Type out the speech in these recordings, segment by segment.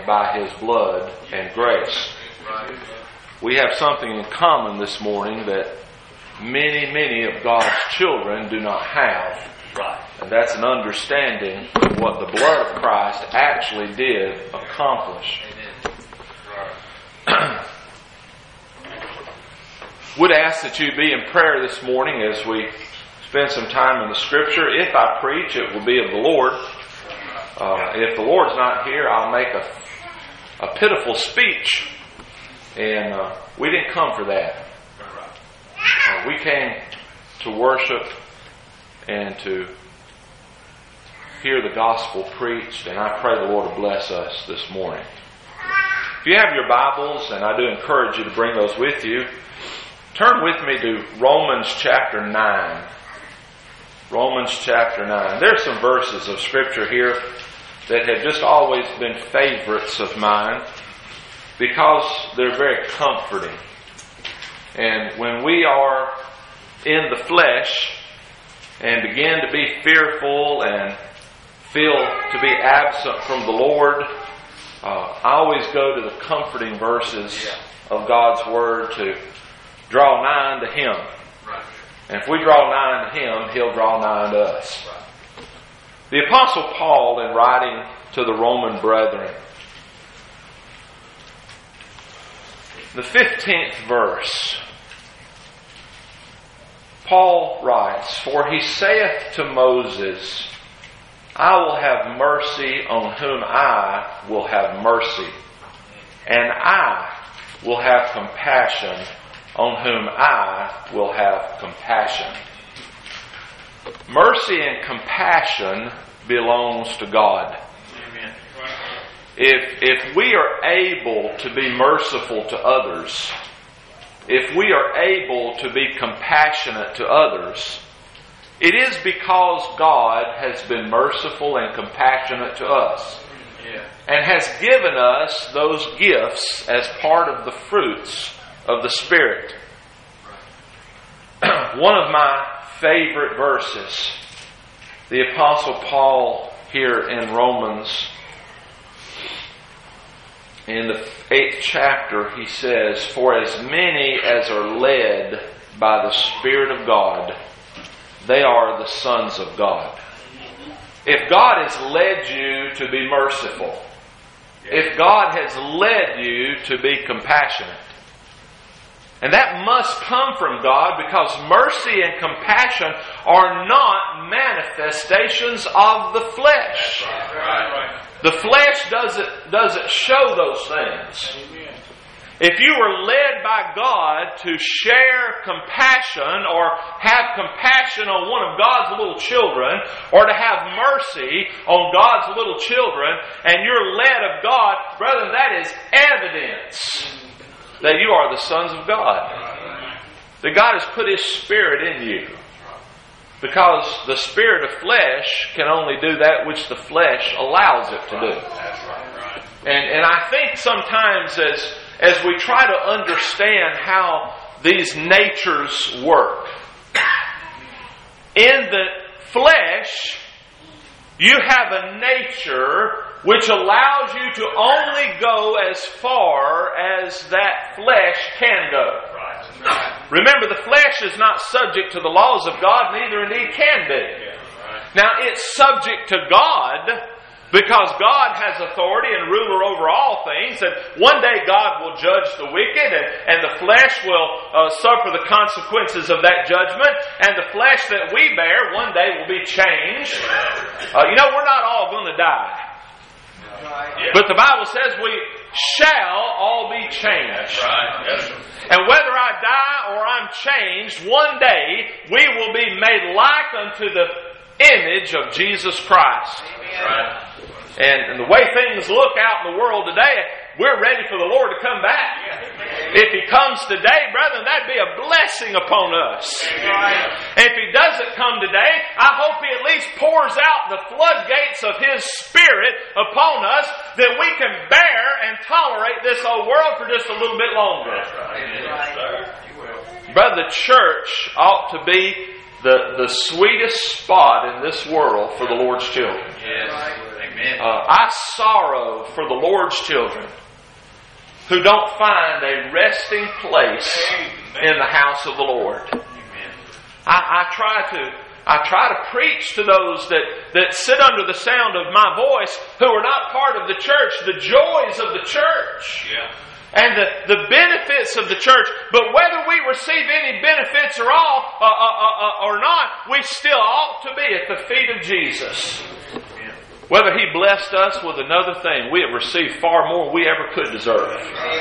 by His blood and grace. We have something in common this morning that many of God's children do not have. And that's an understanding of what the blood of Christ actually did accomplish. Would ask that you be in prayer this morning as we spend some time in the Scripture. If I preach, it will be of the Lord. If the Lord's not here, I'll make a pitiful speech. And we didn't come for that. We came to worship and to hear the gospel preached, and I pray the Lord will bless us this morning. If you have your Bibles, and I do encourage you to bring those with you, turn with me to Romans chapter 9. Romans chapter 9. There are some verses of Scripture here that have just always been favorites of mine because they're very comforting. And when we are in the flesh and begin to be fearful and feel to be absent from the Lord, I always go to the comforting verses of God's Word to draw nigh unto Him. And if we draw nigh unto Him, He'll draw nigh unto us. The Apostle Paul, in writing to the Roman brethren, the 15th verse, Paul writes, "For he saith to Moses, I will have mercy on whom I will have mercy, and I will have compassion on whom I will have compassion." Mercy and compassion belongs to God. Amen. If we are able to be merciful to others, if we are able to be compassionate to others, it is because God has been merciful and compassionate to us, and has given us those gifts as part of the fruits of the Spirit. One of my favorite verses, the Apostle Paul here in Romans, in the 8th chapter, he says, "For as many as are led by the Spirit of God, they are the sons of God." If God has led you to be merciful, if God has led you to be compassionate, and that must come from God, because mercy and compassion are not manifestations of the flesh. The flesh doesn't show those things. If you were led by God to share compassion or have compassion on one of God's little children, or to have mercy on God's little children, and you're led of God, brethren, that is evidence that you are the sons of God. That God has put His Spirit in you. Because the spirit of flesh can only do that which the flesh allows it to do. And I think sometimes as we try to understand how these natures work, in the flesh, you have a nature which allows you to only go as far as that flesh can go. Remember, the flesh is not subject to the laws of God, neither indeed can be. Now, it's subject to God because God has authority and ruler over all things, and one day God will judge the wicked, and the flesh will suffer the consequences of that judgment, and the flesh that we bear one day will be changed. We're not all going to die. But the Bible says we shall all be changed. And whether I die or I'm changed, one day we will be made like unto the image of Jesus Christ. And the way things look out in the world today, we're ready for the Lord to come back. If He comes today, brethren, that'd be a blessing upon us. And if He doesn't come today, I hope He at least pours out the floodgates of His Spirit upon us, that we can bear and tolerate this old world for just a little bit longer. Brother, the church ought to be the sweetest spot in this world for the Lord's children. I sorrow for the Lord's children who don't find a resting place in the house of the Lord. I try to preach to those that sit under the sound of my voice who are not part of the church, the joys of the church. And the benefits of the church. But whether we receive any benefits or not, we still ought to be at the feet of Jesus. Whether He blessed us with another thing, we have received far more than we ever could deserve.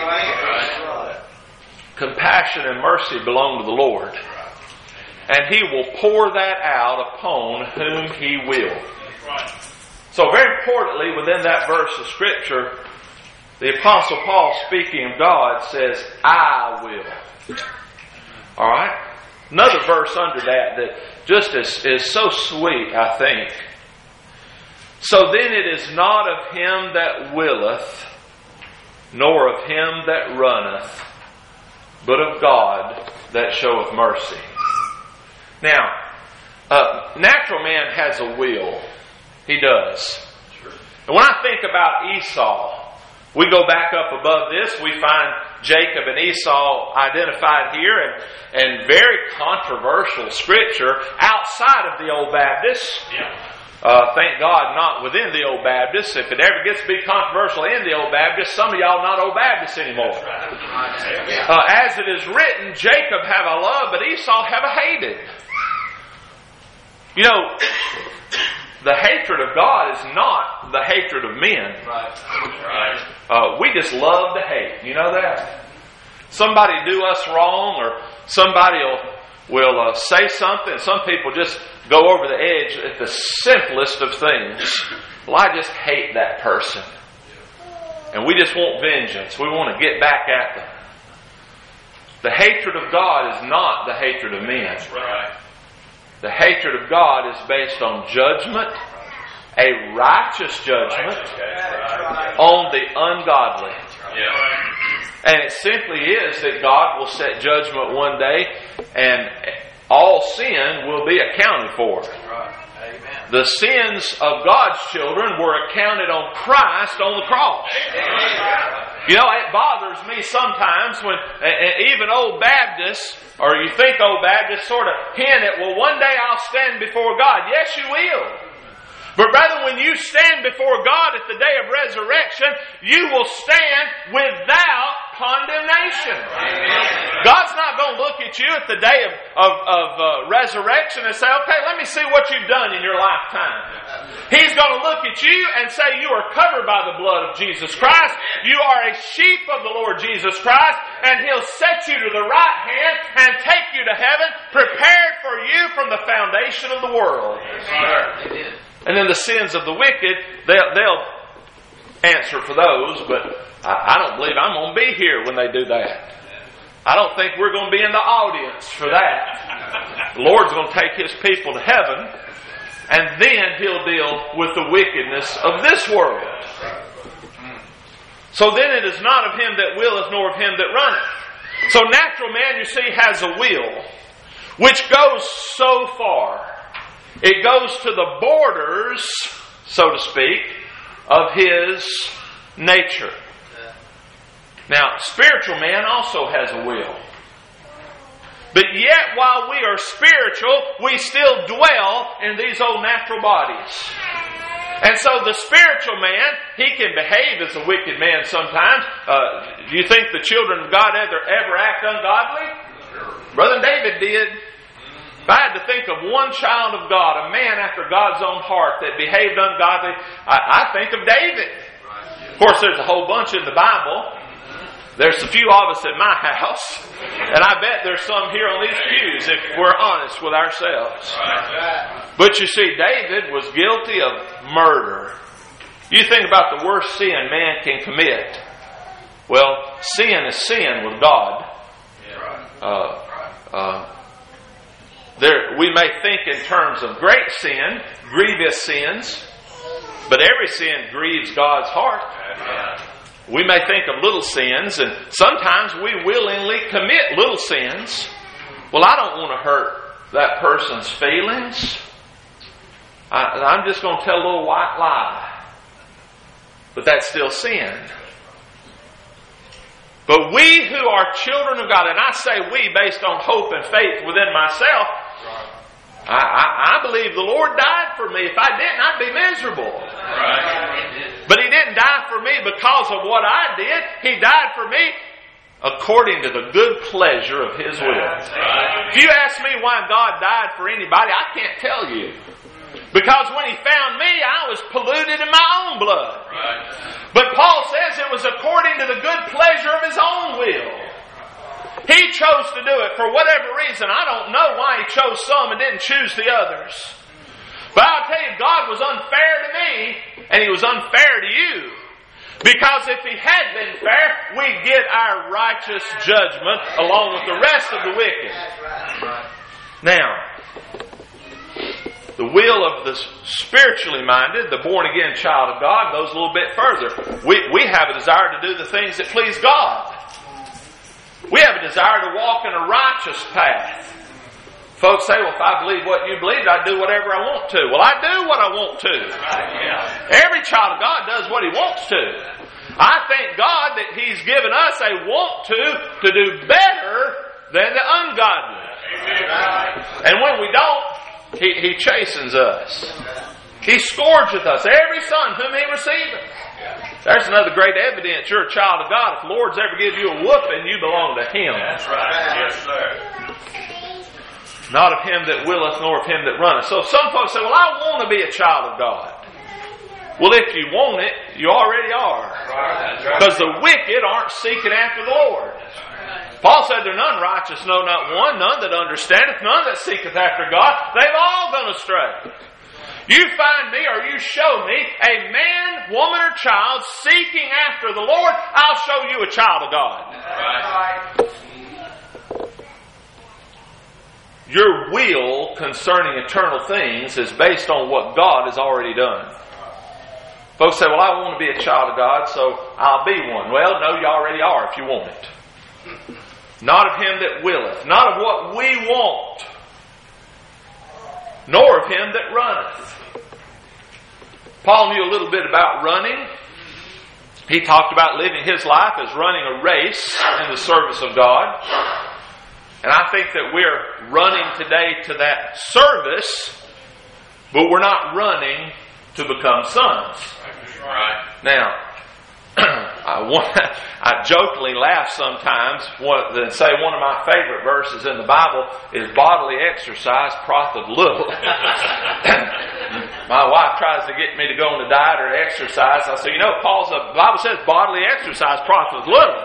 Compassion and mercy belong to the Lord. And He will pour that out upon whom He will. So very importantly, within that verse of Scripture, the Apostle Paul, speaking of God, says, I will. Alright? Another verse under that just is so sweet, I think. So then it is not of him that willeth, nor of him that runneth, but of God that showeth mercy. Now, natural man has a will. He does. And when I think about Esau, we go back up above this, we find Jacob and Esau identified here, and very controversial scripture outside of the Old Baptist. Thank God not within the Old Baptist. If it ever gets to be controversial in the Old Baptist, some of y'all not Old Baptists anymore. As it is written, Jacob have I loved, but Esau have I hated. You know, the hatred of God is not the hatred of men. We just love to hate. You know that? Somebody do us wrong, or somebody will say something. Some people just go over the edge at the simplest of things. Well, I just hate that person. And we just want vengeance. We want to get back at them. The hatred of God is not the hatred of men. The hatred of God is based on judgment, a righteous judgment on the ungodly. And it simply is that God will set judgment one day and all sin will be accounted for. The sins of God's children were accounted on Christ on the cross. You know, it bothers me sometimes when even Old Baptists, or you think Old Baptists, sort of hint at, well, one day I'll stand before God. Yes, you will. But brother, when you stand before God at the day of resurrection, you will stand without condemnation. Amen. God's not going to look at you at the day of resurrection and say, okay, let me see what you've done in your lifetime. He's going to look at you and say, you are covered by the blood of Jesus Christ. You are a sheep of the Lord Jesus Christ. And He'll set you to the right hand and take you to heaven, prepared for you from the foundation of the world. Amen. And then the sins of the wicked, they'll answer for those, but I don't believe I'm going to be here when they do that. I don't think we're going to be in the audience for that. The Lord's going to take His people to heaven, and then He'll deal with the wickedness of this world. So then it is not of him that willeth, nor of him that runneth. So natural man, you see, has a will, which goes so far. It goes to the borders, so to speak, of his nature. Now, spiritual man also has a will. But yet, while we are spiritual, we still dwell in these old natural bodies. And so the spiritual man, he can behave as a wicked man sometimes. Do you think the children of God ever act ungodly? Brother David did. If I had to think of one child of God, a man after God's own heart that behaved ungodly, I think of David. Of course, there's a whole bunch in the Bible. There's a few of us at my house. And I bet there's some here on these pews if we're honest with ourselves. But you see, David was guilty of murder. You think about the worst sin man can commit. Well, sin is sin with God. We may think in terms of great sin, grievous sins, but every sin grieves God's heart. We may think of little sins, and sometimes we willingly commit little sins. Well, I don't want to hurt that person's feelings. I'm just going to tell a little white lie. But that's still sin. But we who are children of God, and I say we based on hope and faith within myself, I believe the Lord died for me. If I didn't, I'd be miserable. But He didn't die for me because of what I did. He died for me according to the good pleasure of His will. If you ask me why God died for anybody, I can't tell you. Because when He found me, I was polluted in my own blood. But Paul says it was according to the good pleasure of His own will. He chose to do it for whatever reason. I don't know why He chose some and didn't choose the others. But I'll tell you, God was unfair to me, and He was unfair to you. Because if He had been fair, we'd get our righteous judgment along with the rest of the wicked. Now, the will of the spiritually minded, the born-again child of God, goes a little bit further. We have a desire to do the things that please God. We have a desire to walk in a righteous path. Folks say, well, if I believe what you believe, I do whatever I want to. Well, I do what I want to. Every child of God does what he wants to. I thank God that He's given us a want to do better than the ungodly. And when we don't, He chastens us. He scourgeth us, every son whom He receiveth. There's another great evidence you're a child of God. If the Lord's ever give you a whooping, you belong to Him. That's right. Yes, sir. Not of him that willeth, nor of him that runneth. So some folks say, well, I want to be a child of God. Well, if you want it, you already are. Because the wicked aren't seeking after the Lord. Paul said, there are none righteous, no, not one, none that understandeth, none that seeketh after God. They've all gone astray. You find me or you show me a man, woman, or child seeking after the Lord, I'll show you a child of God. Right. Your will concerning eternal things is based on what God has already done. Folks say, well, I want to be a child of God, so I'll be one. Well, no, you already are if you want it. Not of him that willeth, not of what we want, nor of him that runneth. Paul knew a little bit about running. He talked about living his life as running a race in the service of God. And I think that we're running today to that service, but we're not running to become sons. Right. Now, I jokingly laugh sometimes and say one of my favorite verses in the Bible is bodily exercise profiteth little. My wife tries to get me to go on a diet or exercise. I say, the Bible says bodily exercise profiteth little.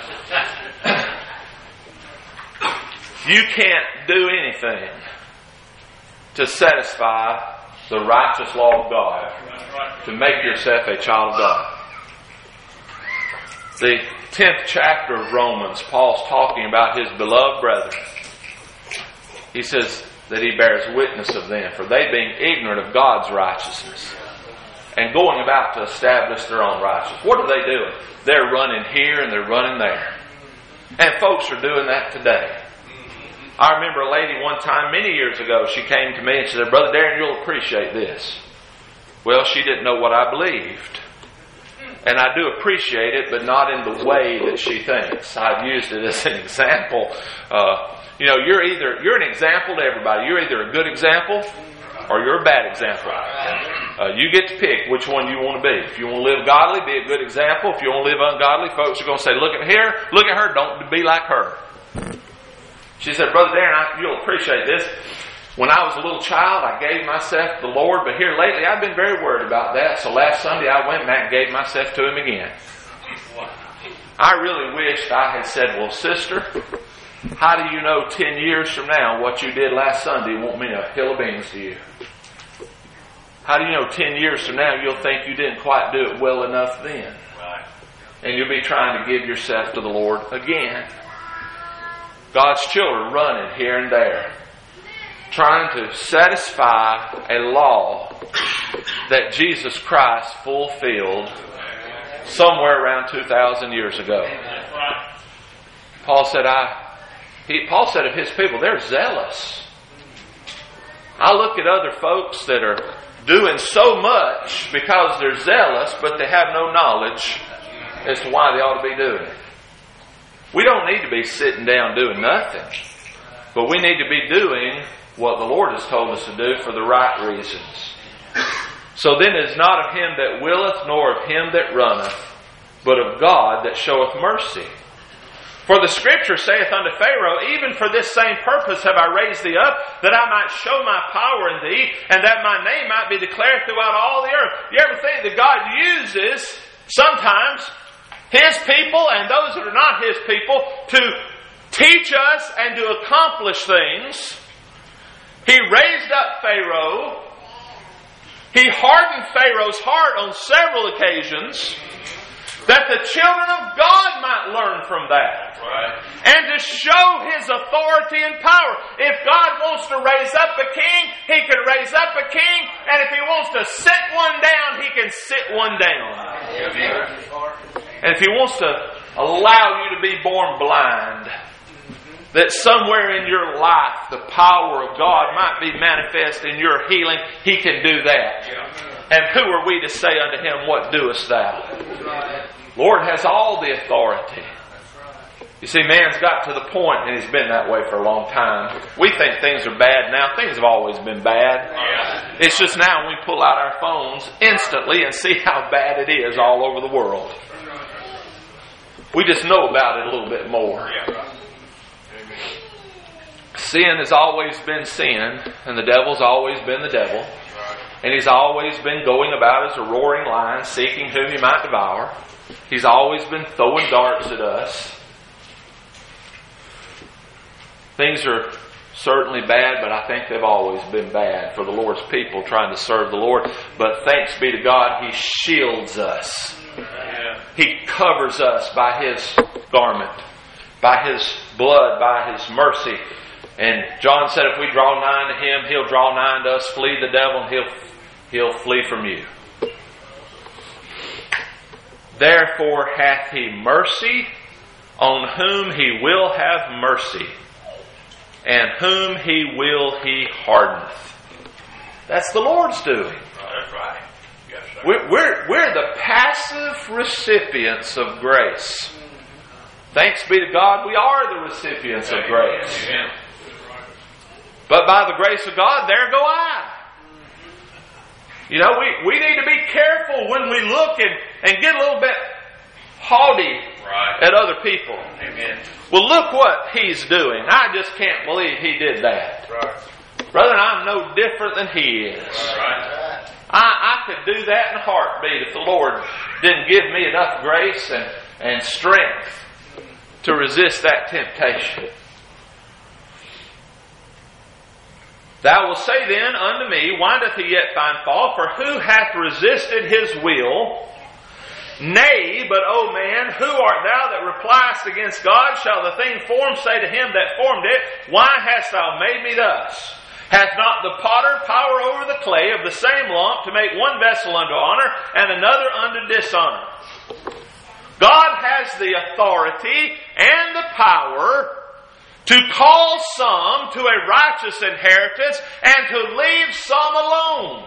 You can't do anything to satisfy the righteous law of God, to make yourself a child of God. The 10th chapter of Romans, Paul's talking about his beloved brethren. He says that he bears witness of them, for they being ignorant of God's righteousness and going about to establish their own righteousness. What are they doing? They're running here and they're running there. And folks are doing that today. I remember a lady one time many years ago, she came to me and she said, Brother Darren, you'll appreciate this. Well, she didn't know what I believed. And I do appreciate it, but not in the way that she thinks. I've used it as an example. You're an example to everybody. You're either a good example or you're a bad example. You get to pick which one you want to be. If you want to live godly, be a good example. If you want to live ungodly, folks are going to say, look at her, don't be like her. She said, Brother Darren, you'll appreciate this. When I was a little child, I gave myself to the Lord, but here lately I've been very worried about that. So last Sunday I went back and gave myself to Him again. I really wished I had said, well, sister, how do you know 10 years from now what you did last Sunday won't mean a hill of beans to you? How do you know 10 years from now you'll think you didn't quite do it well enough then? And you'll be trying to give yourself to the Lord again. God's children running here and there, trying to satisfy a law that Jesus Christ fulfilled somewhere around 2,000 years ago. Paul said of his people, they're zealous. I look at other folks that are doing so much because they're zealous, but they have no knowledge as to why they ought to be doing it. We don't need to be sitting down doing nothing, but we need to be doing what the Lord has told us to do for the right reasons. So then it is not of him that willeth, nor of him that runneth, but of God that showeth mercy. For the Scripture saith unto Pharaoh, even for this same purpose have I raised thee up, that I might show my power in thee, and that my name might be declared throughout all the earth. You ever think that God uses sometimes His people and those that are not His people to teach us and to accomplish things? He raised up Pharaoh. He hardened Pharaoh's heart on several occasions, that the children of God might learn from that. Right. And to show His authority and power. If God wants to raise up a king, He can raise up a king. And if He wants to sit one down, He can sit one down. And if He wants to allow you to be born blind, that somewhere in your life the power of God might be manifest in your healing, He can do that. And who are we to say unto Him, what doest thou? Lord has all the authority. You see, man's got to the point, and he's been that way for a long time. We think things are bad now. Things have always been bad. It's just now we pull out our phones instantly and see how bad it is all over the world. We just know about it a little bit more. Sin has always been sin, and the devil's always been the devil. And he's always been going about as a roaring lion, seeking whom he might devour. He's always been throwing darts at us. Things are certainly bad, but I think they've always been bad for the Lord's people trying to serve the Lord. But thanks be to God, He shields us. He covers us by His garment, by His blood, by His mercy. And John said if we draw nigh to Him, He'll draw nigh to us. Flee the devil, and He'll flee from you. Therefore hath He mercy on whom He will have mercy, and whom He will He hardeneth. That's the Lord's doing. That's right. Yes, sir. We're the passive recipients of grace. Thanks be to God, we are the recipients of grace. Amen. But by the grace of God, there go I. You know, we need to be careful when we look and get a little bit haughty at other people. Amen. Well, look what he's doing. I just can't believe he did that. Right. Brother, I'm no different than he is. Right. I could do that in a heartbeat if the Lord didn't give me enough grace and strength to resist that temptation. Thou wilt say then unto me, why doth he yet find fault? For who hath resisted his will? Nay, but, O man, who art thou that repliest against God? Shall the thing formed say to him that formed it, why hast thou made me thus? Hath not the potter power over the clay of the same lump to make one vessel unto honor and another unto dishonor? God has the authority and the power to call some to a righteous inheritance and to leave some alone.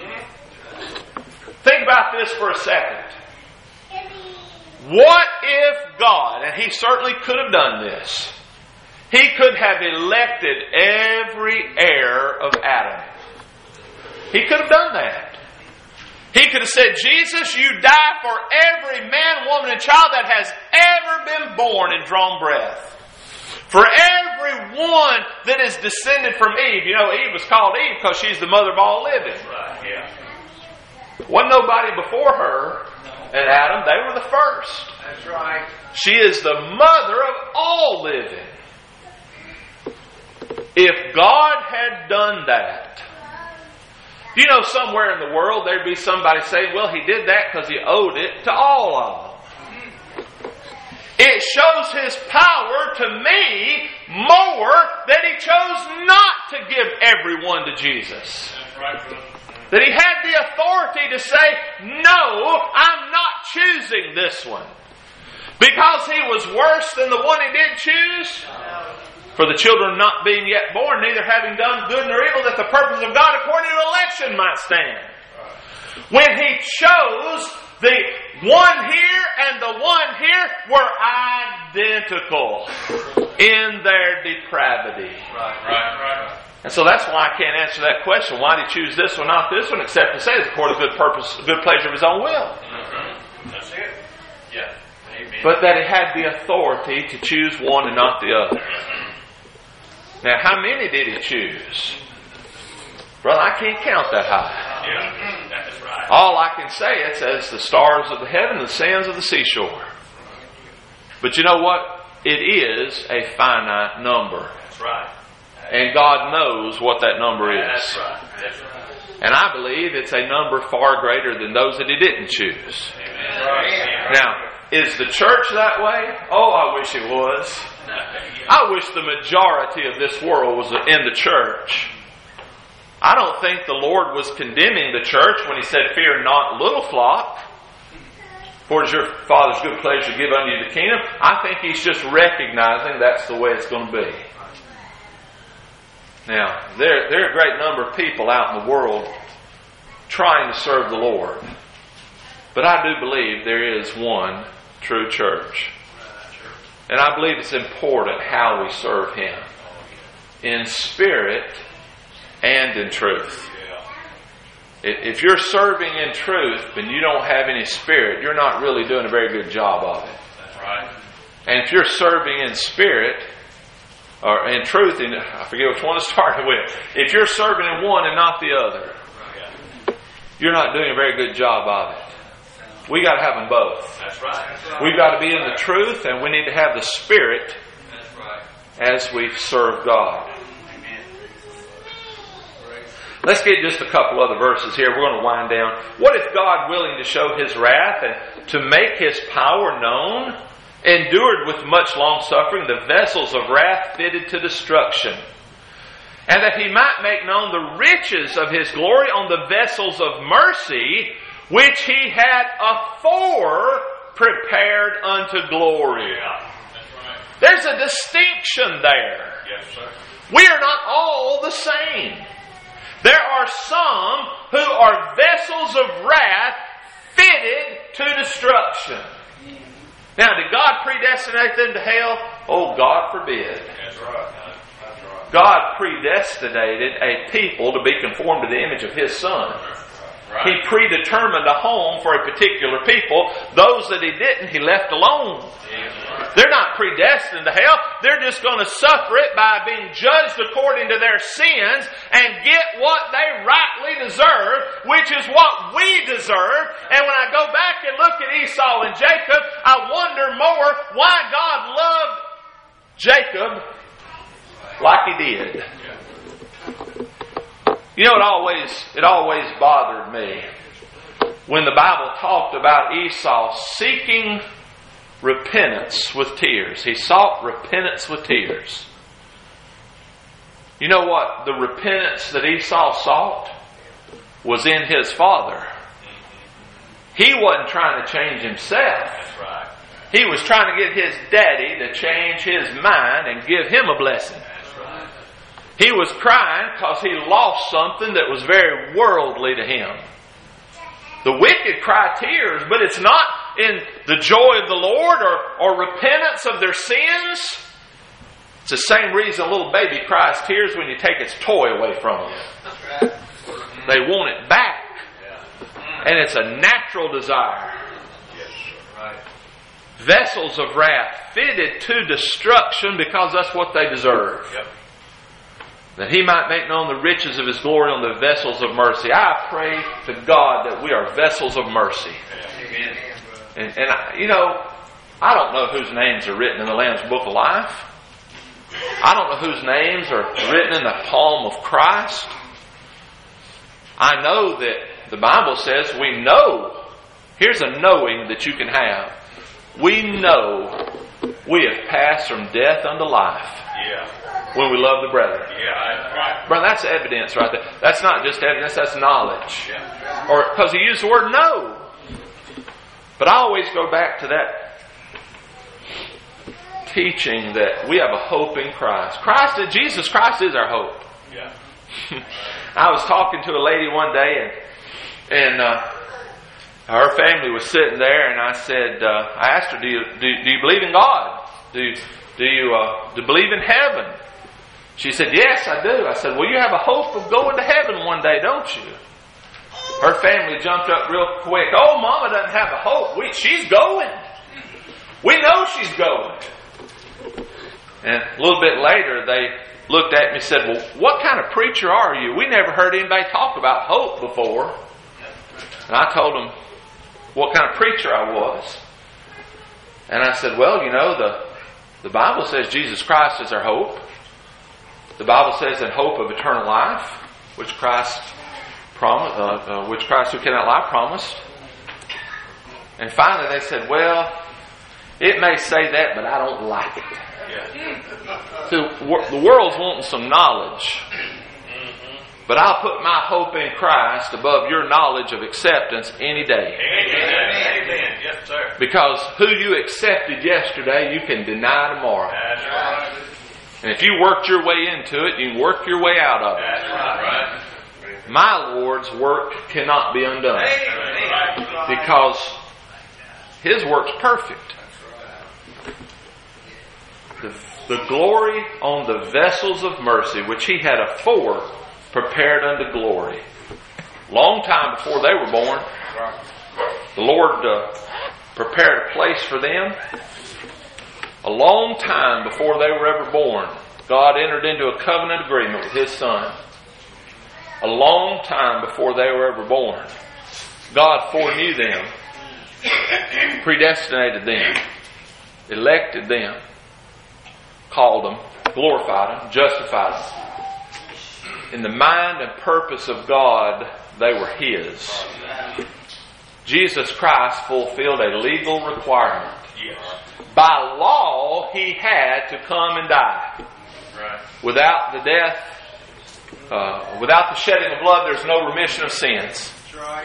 Think about this for a second. What if God, and He certainly could have done this, He could have elected every heir of Adam. He could have done that. He could have said, Jesus, you die for every man, woman, and child that has ever been born and drawn breath. For every one that is descended from Eve. You know, Eve was called Eve because she's the mother of all living. Right. Yeah. Wasn't nobody before her and Adam. They were the first. That's right. She is the mother of all living. If God had done that, you know, somewhere in the world there'd be somebody saying, well, He did that because He owed it to all of them. It shows His power to me more that He chose not to give everyone to Jesus. That's right. That He had the authority to say, no, I'm not choosing this one. Because he was worse than the one He did choose. For the children not being yet born, neither having done good nor evil, that the purpose of God according to election might stand. When He chose the one here and the one here were identical in their depravity. Right. And so that's why I can't answer that question. Why did He choose this one, not this one, except to say it's according to good purpose, good pleasure of His own will. That's it. Yeah. Amen. But that He had the authority to choose one and not the other. Now, how many did He choose? Brother, I can't count that high. Yeah, that's right. All I can say, it says the stars of the heaven, the sands of the seashore. But you know what? It is a finite number. That's right. And God knows what that number is. That's right. That's right. And I believe it's a number far greater than those that He didn't choose. Amen. Right. Now, is the church that way? Oh, I wish it was. I wish the majority of this world was in the church. I don't think the Lord was condemning the church when He said, "Fear not, little flock, for it is your Father's good pleasure to give unto you the kingdom." I think He's just recognizing that's the way it's going to be. Now, there are a great number of people out in the world trying to serve the Lord. But I do believe there is one true church. And I believe it's important how we serve Him. In spirit and in truth. If you're serving in truth and you don't have any spirit, you're not really doing a very good job of it. That's right. And if you're serving in spirit, or in truth, and I forget which one to start with. If you're serving in one and not the other, you're not doing a very good job of it. We got to have them both. That's right. We've got to be in the truth, and we need to have the Spirit That's right. as we serve God. Amen. Let's get just a couple other verses here. We're going to wind down. What if God, willing to show His wrath and to make His power known, endured with much long suffering the vessels of wrath fitted to destruction, and that He might make known the riches of His glory on the vessels of mercy, which He had afore prepared unto glory. Yeah. That's right. There's a distinction there. Yes, sir. We are not all the same. There are some who are vessels of wrath fitted to destruction. Now, did God predestinate them to hell? Oh, God forbid. That's right. That's right. God predestinated a people to be conformed to the image of His Son. Right. He predetermined a home for a particular people. Those that He didn't, He left alone. Yes, right. They're not predestined to hell. They're just going to suffer it by being judged according to their sins and get what they rightly deserve, which is what we deserve. And when I go back and look at Esau and Jacob, I wonder more why God loved Jacob like He did. You know, it always bothered me when the Bible talked about Esau seeking repentance with tears. He sought repentance with tears. You know what? The repentance that Esau sought was in his father. He wasn't trying to change himself. That's right. He was trying to get his daddy to change his mind and give him a blessing. That's right. He was crying because he lost something that was very worldly to him. The wicked cry tears, but it's not in the joy of the Lord or repentance of their sins. It's the same reason a little baby cries tears when you take its toy away from them. They want it back. And it's a natural desire. Right. Vessels of wrath fitted to destruction because that's what they deserve. Yep. That He might make known the riches of His glory on the vessels of mercy. I pray to God that we are vessels of mercy. Amen. And I don't know whose names are written in the Lamb's Book of Life. I don't know whose names are written in the palm of Christ. I know that the Bible says we know. Here's a knowing that you can have. We know we have passed from death unto life. Yeah. When we love the brethren. Yeah. Right. Brother, that's evidence right there. That's not just evidence, that's knowledge. Yeah. Or because He used the word know. But I always go back to that teaching that we have a hope in Christ. Jesus Christ is our hope. Yeah. I was talking to a lady one day and her family was sitting there, and I said, I asked her, do you believe in God? Do you believe in heaven? She said, yes, I do. I said, well, you have a hope of going to heaven one day, don't you? Her family jumped up real quick. Oh, Mama doesn't have a hope. She's going. We know she's going. And a little bit later, they looked at me and said, well, what kind of preacher are you? We never heard anybody talk about hope before. And I told them what kind of preacher I was. And I said, well, the Bible says Jesus Christ is our hope. The Bible says in hope of eternal life, which Christ who cannot lie promised. And finally they said, well, it may say that, but I don't like it. So the world's wanting some knowledge. But I'll put my hope in Christ above your knowledge of acceptance any day. Amen. Yes, sir. Because who you accepted yesterday, you can deny tomorrow. That's right. And if you worked your way into it, you can work your way out of it. That's right. My Lord's work cannot be undone. Because His work's perfect. The glory on the vessels of mercy, which He had afore prepared unto glory. Long time before they were born, the Lord prepared a place for them. A long time before they were ever born, God entered into a covenant agreement with His Son. A long time before they were ever born, God foreknew them, predestinated them, elected them, called them, glorified them, justified them. In the mind and purpose of God, they were His. Jesus Christ fulfilled a legal requirement. Yes. By law, He had to come and die. Right. Without the death, without the shedding of blood, there's no remission of sins. That's right.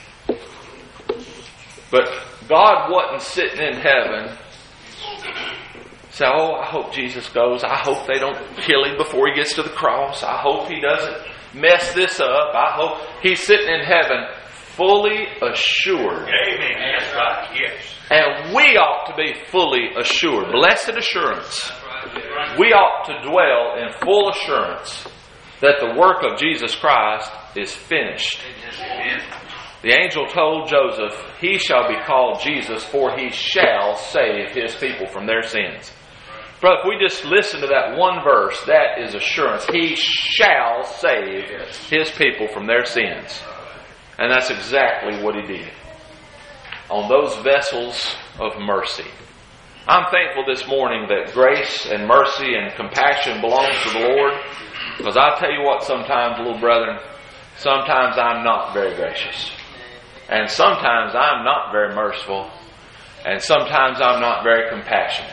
But God wasn't sitting in heaven say, oh, I hope Jesus goes. I hope they don't kill Him before He gets to the cross. I hope He doesn't mess this up. I hope He's sitting in heaven fully assured. Amen. That's right. Yes. And we ought to be fully assured. Blessed assurance. We ought to dwell in full assurance that the work of Jesus Christ is finished. The angel told Joseph, he shall be called Jesus, for he shall save his people from their sins. Brother, if we just listen to that one verse, that is assurance. He shall save his people from their sins. And that's exactly what he did on those vessels of mercy. I'm thankful this morning that grace and mercy and compassion belongs to the Lord. Because I'll tell you what, sometimes, little brethren, sometimes I'm not very gracious. And sometimes I'm not very merciful. And sometimes I'm not very compassionate.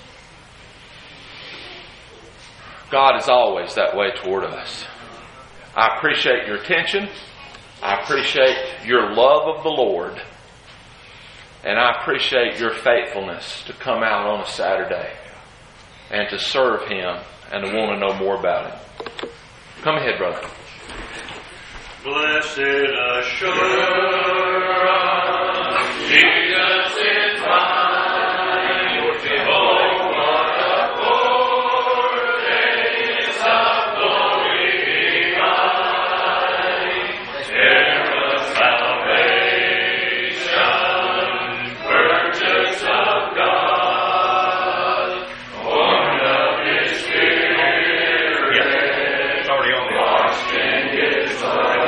God is always that way toward us. I appreciate your attention. I appreciate your love of the Lord. And I appreciate your faithfulness to come out on a Saturday and to serve Him and to want to know more about Him. Come ahead, brother. Blessed assurance, Jesus is mine. Oh, what a foretaste of glory divine, heir of salvation, purchase of God, born of His Spirit. Yes, it's already on the washed in His blood.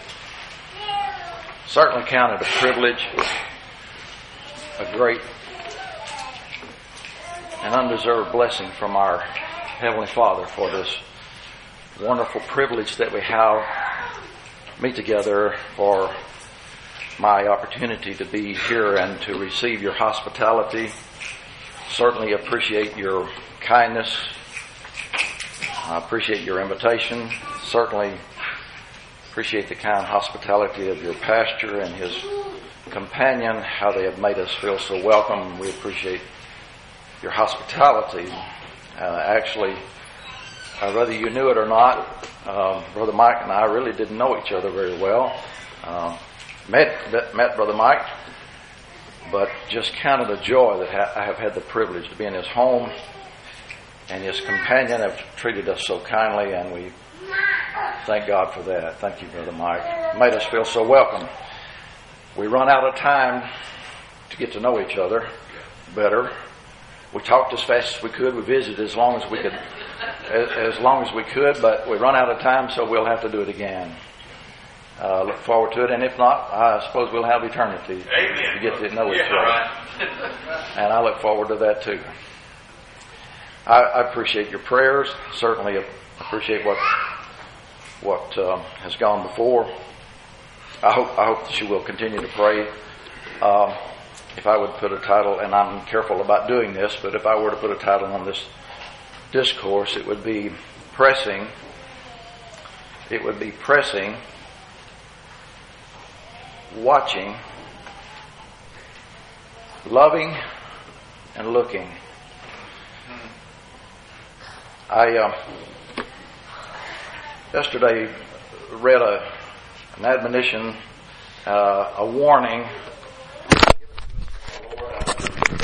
Certainly counted a privilege, a great an undeserved blessing from our Heavenly Father for this wonderful privilege that we have meet together, for my opportunity to be here and to receive your hospitality. Certainly appreciate your kindness. I appreciate your invitation. Certainly appreciate the kind hospitality of your pastor and his companion, how they have made us feel so welcome. We appreciate your hospitality. Actually, whether you knew it or not, Brother Mike and I really didn't know each other very well. Met Brother Mike, but just counted a joy that I have had the privilege to be in his home, and his companion have treated us so kindly, and we thank God for that. Thank you, Brother Mike. Made us feel so welcome. We run out of time to get to know each other better. We talked as fast as we could. We visited as long as we could, but we run out of time, so we'll have to do it again. Look forward to it, and if not, I suppose we'll have eternity to get to know each other. Right. And I look forward to that too. I appreciate your prayers. Certainly appreciate what has gone before. I hope that you will continue to pray. If I would put a title, and I'm careful about doing this, but if I were to put a title on this discourse, it would be pressing. It would be pressing, watching, loving, and looking. I yesterday read an admonition, a warning